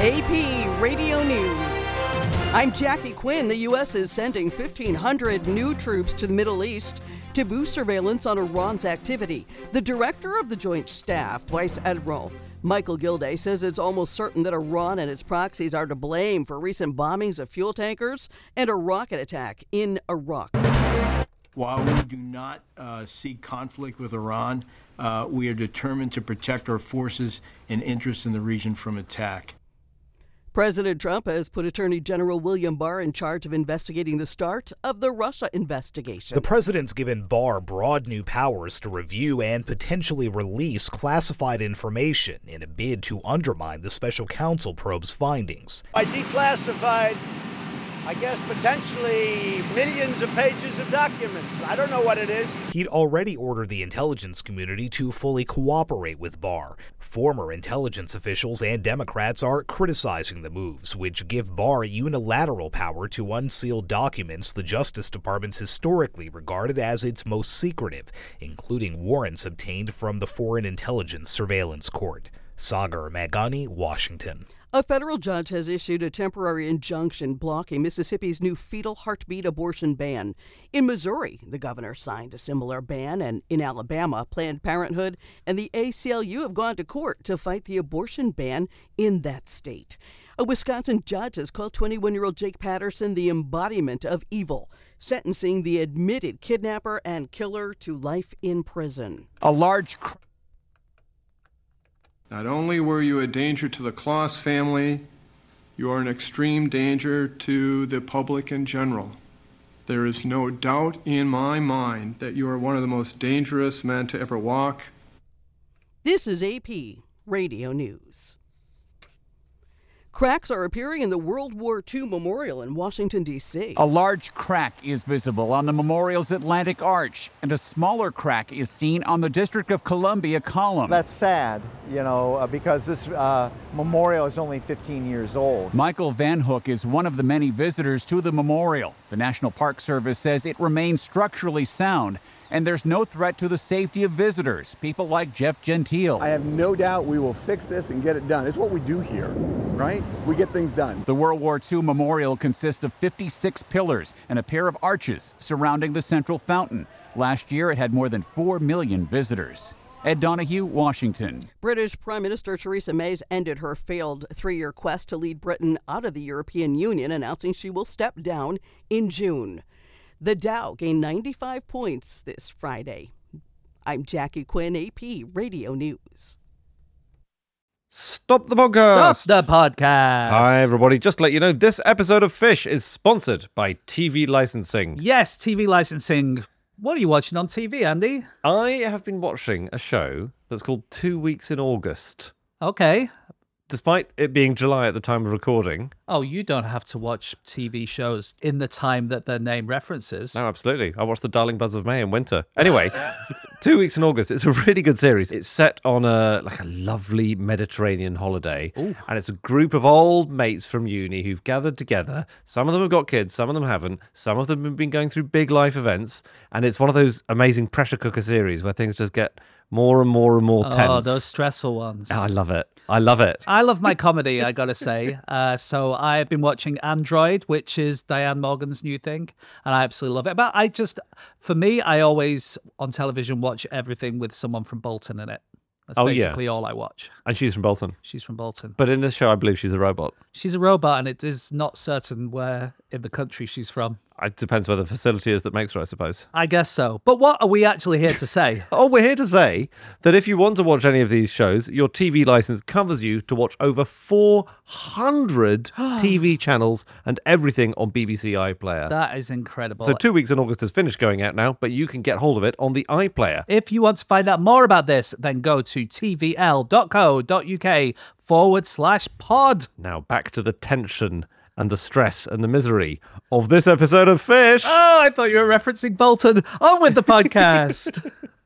AP Radio News. I'm Jackie Quinn. The U.S. is sending 1,500 new troops to the Middle East to boost surveillance on Iran's activity. The director of the Joint Staff, Vice Admiral Michael Gilday, says it's almost certain that Iran and its proxies are to blame for recent bombings of fuel tankers and a rocket attack in Iraq. While we do not seek conflict with Iran, we are determined to protect our forces and interests in the region from attack. President Trump has put Attorney General William Barr in charge of investigating the start of the Russia investigation. The president's given Barr broad new powers to review and potentially release classified information in a bid to undermine the special counsel probe's findings. I declassified, I guess, potentially millions of pages of documents. I don't know what it is. He'd already ordered the intelligence community to fully cooperate with Barr. Former intelligence officials and Democrats are criticizing the moves, which give Barr unilateral power to unseal documents the Justice Department's historically regarded as its most secretive, including warrants obtained from the Foreign Intelligence Surveillance Court. Sagar Magani, Washington. A federal judge has issued a temporary injunction blocking Mississippi's new fetal heartbeat abortion ban. In Missouri, the governor signed a similar ban, and in Alabama, Planned Parenthood and the ACLU have gone to court to fight the abortion ban in that state. A Wisconsin judge has called 21-year-old Jake Patterson the embodiment of evil, sentencing the admitted kidnapper and killer to life in prison. Not only were you a danger to the Claus family, you are an extreme danger to the public in general. There is no doubt in my mind that you are one of the most dangerous men to ever walk. This is AP Radio News. Cracks are appearing in the World War II Memorial in Washington, D.C. A large crack is visible on the memorial's Atlantic Arch, and a smaller crack is seen on the District of Columbia column. That's sad, because this memorial is only 15 years old. Michael Van Hook is one of the many visitors to the memorial. The National Park Service says it remains structurally sound, and there's no threat to the safety of visitors, people like Jeff Gentile. I have no doubt we will fix this and get it done. It's what we do here, right? We get things done. The World War II memorial consists of 56 pillars and a pair of arches surrounding the central fountain. Last year, it had more than 4 million visitors. Ed Donahue, Washington. British Prime Minister Theresa May ended her failed 3-year quest to lead Britain out of the European Union, announcing she will step down in June. The Dow gained 95 points this Friday. I'm Jackie Quinn, AP Radio News. Stop the podcast. Stop the podcast. Hi, everybody. Just to let you know, this episode of Fish is sponsored by TV Licensing. Yes, TV licensing. What are you watching on TV, Andy? I have been watching a show that's called 2 Weeks in August. Okay. Despite it being July at the time of recording. Oh, you don't have to watch TV shows in the time that their name references. No, absolutely. I watched The Darling Buzz of May in winter. Anyway, 2 Weeks in August. It's a really good series. It's set on a lovely Mediterranean holiday. Ooh. And it's a group of old mates from uni who've gathered together. Some of them have got kids, some of them haven't. Some of them have been going through big life events. And it's one of those amazing pressure cooker series where things just get more and more and more tense. Oh, those stressful ones. Oh, I love it. I love it. I love my comedy, I gotta say. So I've been watching Android, which is Diane Morgan's new thing, and I absolutely love it. But for me, I always, on television, watch everything with someone from Bolton in it. That's basically all I watch. And she's from Bolton. She's from Bolton. But in this show, I believe she's a robot. She's a robot, and it is not certain where in the country she's from. It depends where the facility is that makes her, I suppose. I guess so. But what are we actually here to say? Oh, we're here to say that if you want to watch any of these shows, your TV license covers you to watch over 400 TV channels and everything on BBC iPlayer. That is incredible. So 2 Weeks in August has finished going out now, but you can get hold of it on the iPlayer. If you want to find out more about this, then go to tvl.co.uk/pod. Now back to the tension and the stress and the misery of this episode of Fish. Oh, I thought you were referencing Bolton. On with the podcast.